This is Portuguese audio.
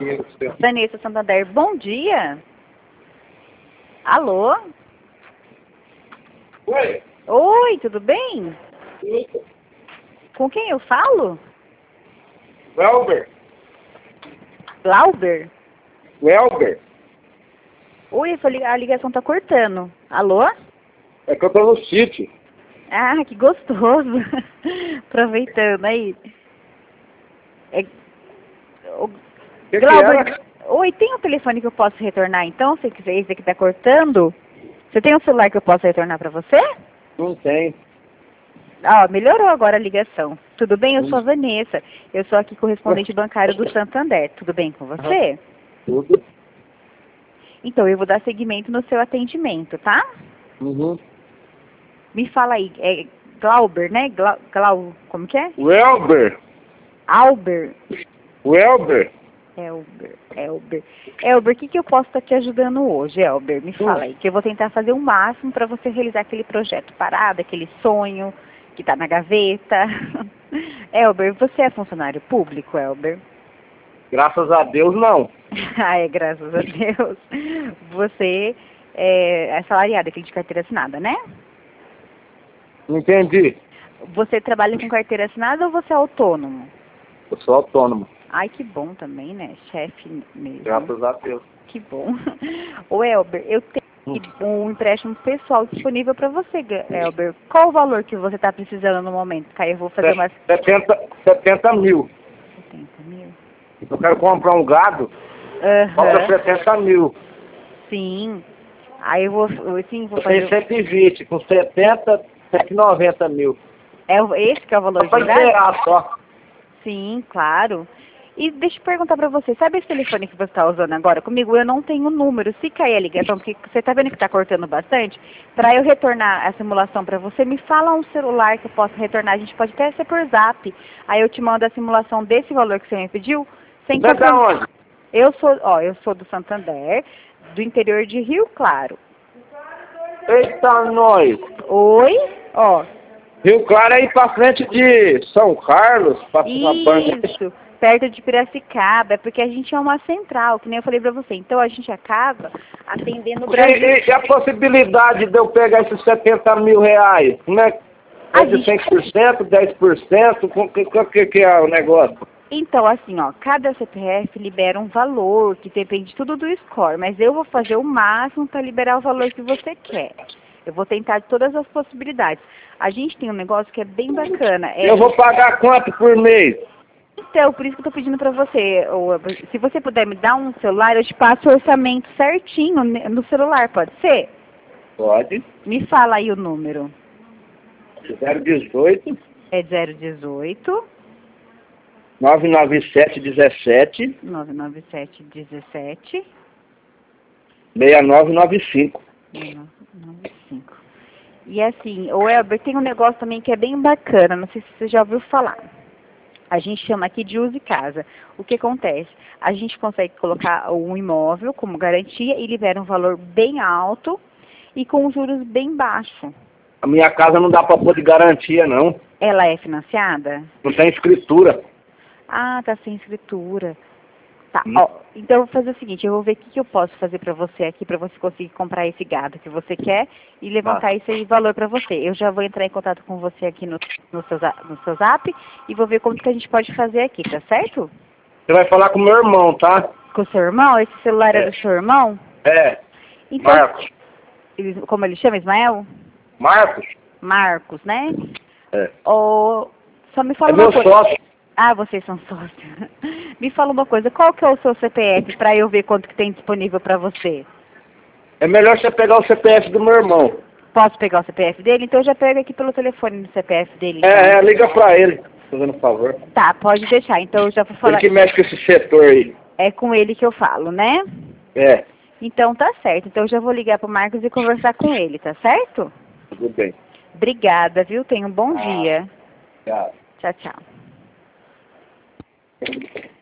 Vanessa Santander, bom dia. Alô? Oi. Oi, tudo bem? Com quem eu falo? Welber. Glauber? Welber. Oi, a ligação tá cortando. Alô? É que eu tô no sítio. Ah, que gostoso. Aproveitando aí. Que Glauber, era? oi, tem um telefone que eu posso retornar então, se quiser, esse aqui tá cortando? Você tem um celular que eu posso retornar para você? Não tem. Ah, melhorou agora a ligação. Tudo bem? Eu sou a Vanessa. Eu sou aqui correspondente bancário do Santander. Tudo bem com você? Tudo. Então, eu vou dar seguimento no seu atendimento, tá? Uhum. Me fala aí, é Glauber, né? Como que é? Welber. Albert. Welber. Elber, o que eu posso estar te ajudando hoje, Elber? Me fala aí, que eu vou tentar fazer o máximo para você realizar aquele projeto parado, aquele sonho que está na gaveta. Elber, você é funcionário público, Elber? Graças a Deus, não. Ai, graças a Deus. Você é assalariado, aquele de carteira assinada, né? Não entendi. Você trabalha com carteira assinada ou você é autônomo? Eu sou autônomo. Ai, que bom também, né? Chefe mesmo. Graças a Deus. Que bom. Ô, Elber, eu tenho um empréstimo pessoal disponível para você, Elber. Qual o valor que você está precisando no momento? Aí eu vou fazer umas... 70 mil. 70 mil? Eu quero comprar um gado. Falta 70 mil. Sim. Aí eu vou Eu fazer... tenho 120. Com 70, 190 mil. Esse que é o valor Só pra de gado? zerar só. Sim, claro. E deixa eu perguntar pra você, sabe esse telefone que você está usando agora comigo? Eu não tenho número. Se cair a ligação, porque você tá vendo que tá cortando bastante, para eu retornar a simulação para você, me fala um celular que eu possa retornar. A gente pode até ser por zap. Aí eu te mando a simulação desse valor que você me pediu, sem Você tá onde? Eu sou do Santander, do interior de Rio Claro. Eita, nós. Oi? Ó. Rio Claro é aí pra frente de São Carlos, pra Isso, perto de Piracicaba, é porque a gente é uma central, que nem eu falei pra você. Então a gente acaba atendendo o Brasil. E a possibilidade de eu pegar esses 70 mil reais? Como é de 100%, 10%? O que é o negócio? Então, assim, ó, cada CPF libera um valor, que depende tudo do score, mas eu vou fazer o máximo para liberar o valor que você quer. Eu vou tentar todas as possibilidades. A gente tem um negócio que é bem bacana. Eu vou pagar quanto por mês? Então, por isso que eu tô pedindo pra você, se você puder me dar um celular, eu te passo o orçamento certinho no celular, pode ser? Pode. Me fala aí o número. 018. É 018. 997 17. 997 17. 6995. 6995. E assim, o Elber, tem um negócio também que é bem bacana, não sei se você já ouviu falar. A gente chama aqui de use casa. O que acontece? A gente consegue colocar um imóvel como garantia e libera um valor bem alto e com juros bem baixos. A minha casa não dá para pôr de garantia, não. Ela é financiada? Não tem escritura. Ah, tá sem escritura. Tá, ó, então eu vou fazer o seguinte, eu vou ver o que eu posso fazer pra você aqui, pra você conseguir comprar esse gado que você quer e levantar esse valor pra você. Eu já vou entrar em contato com você aqui no seu zap e vou ver como que a gente pode fazer aqui, tá certo? Você vai falar com meu irmão, tá? Com o seu irmão? Esse celular é do seu irmão? É. Então, Marcos. Como ele chama, Ismael? Marcos? Marcos, né? É. Só me fala É uma meu coisa. sócio. Ah, vocês são sócios. Me fala uma coisa, qual que é o seu CPF para eu ver quanto que tem disponível para você? É melhor você pegar o CPF do meu irmão. Posso pegar o CPF dele? Então eu já pego aqui pelo telefone do CPF dele. Então. Liga pra ele, fazendo um favor. Tá, pode deixar. Então eu já vou falar. Ele que mexe com esse setor aí. É com ele que eu falo, né? É. Então tá certo. Então eu já vou ligar pro Marcos e conversar com ele, tá certo? Tudo bem. Obrigada, viu? Tenha um bom dia. Tchau. Tchau, tchau.